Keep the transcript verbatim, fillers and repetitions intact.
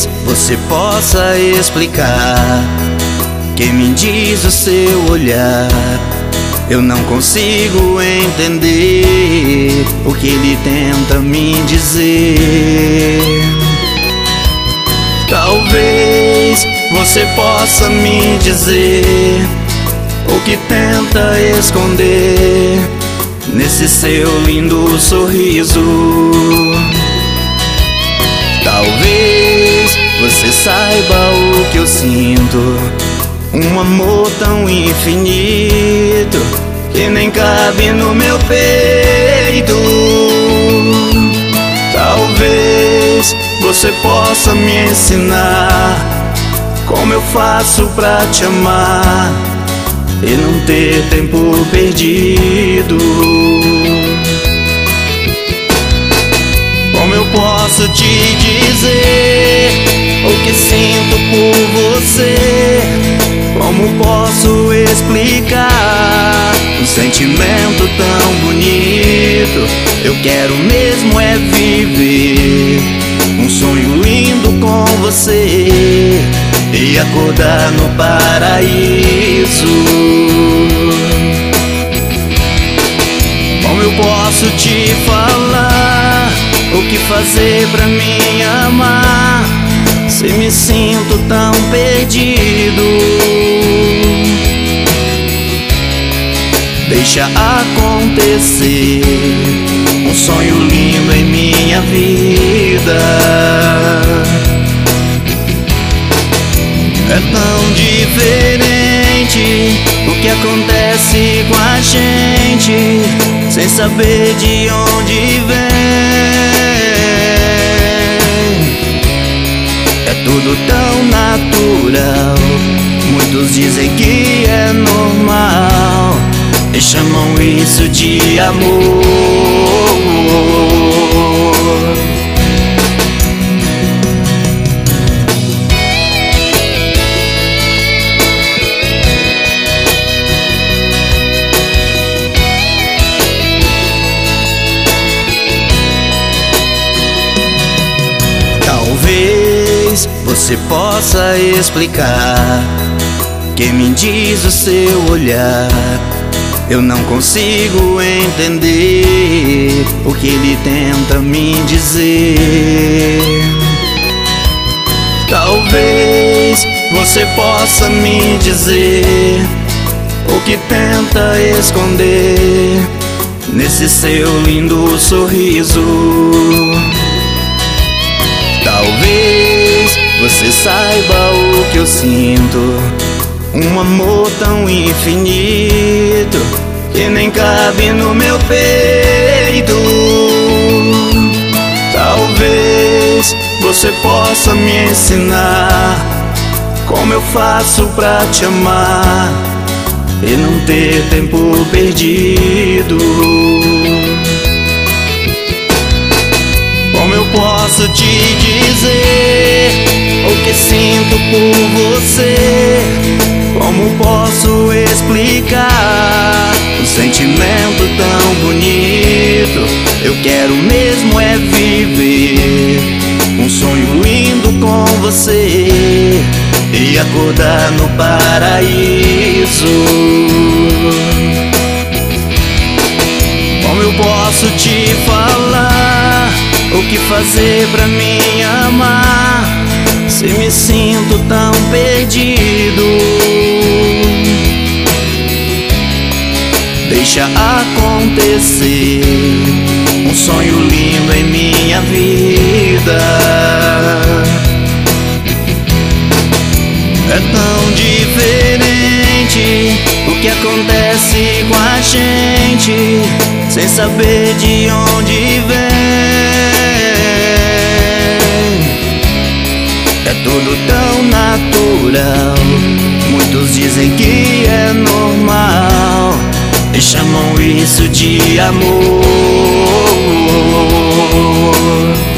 Talvez você possa explicar. Quem me diz o seu olhar, eu não consigo entender o que ele tenta me dizer. Talvez você possa me dizer o que tenta esconder nesse seu lindo sorriso. Talvez você saiba o que eu sinto, um amor tão infinito que nem cabe no meu peito. Talvez você possa me ensinar como eu faço pra te amar e não ter tempo perdido. Como eu posso te dizer o que sinto por você? Como posso explicar um sentimento tão bonito? Eu quero mesmo é viver um sonho lindo com você e acordar no paraíso. Como eu posso te falar o que fazer pra me amar, se me sinto tão perdido? Deixa acontecer um sonho lindo em minha vida. É tão diferente o que acontece com a gente, sem saber de onde vem. É tudo tão natural, muitos dizem que é normal e chamam isso de amor. Talvez você possa explicar. Quem me diz o seu olhar, eu não consigo entender o que ele tenta me dizer. Talvez você possa me dizer o que tenta esconder nesse seu lindo sorriso. Talvez você saiba o que eu sinto, um amor tão infinito que nem cabe no meu peito. Talvez você possa me ensinar como eu faço pra te amar e não ter tempo perdido. Como eu posso te dizer o que sinto por você? Como posso explicar um sentimento tão bonito? Eu quero mesmo é viver um sonho lindo com você e acordar no paraíso. Como eu posso te falar o que fazer pra me amar, se me sinto tão perdido? Deixa acontecer um sonho lindo em minha vida. É tão diferente o que acontece com a gente, sem saber de onde vem. É tudo tão natural, muitos dizem que é normal e chamam isso de amor.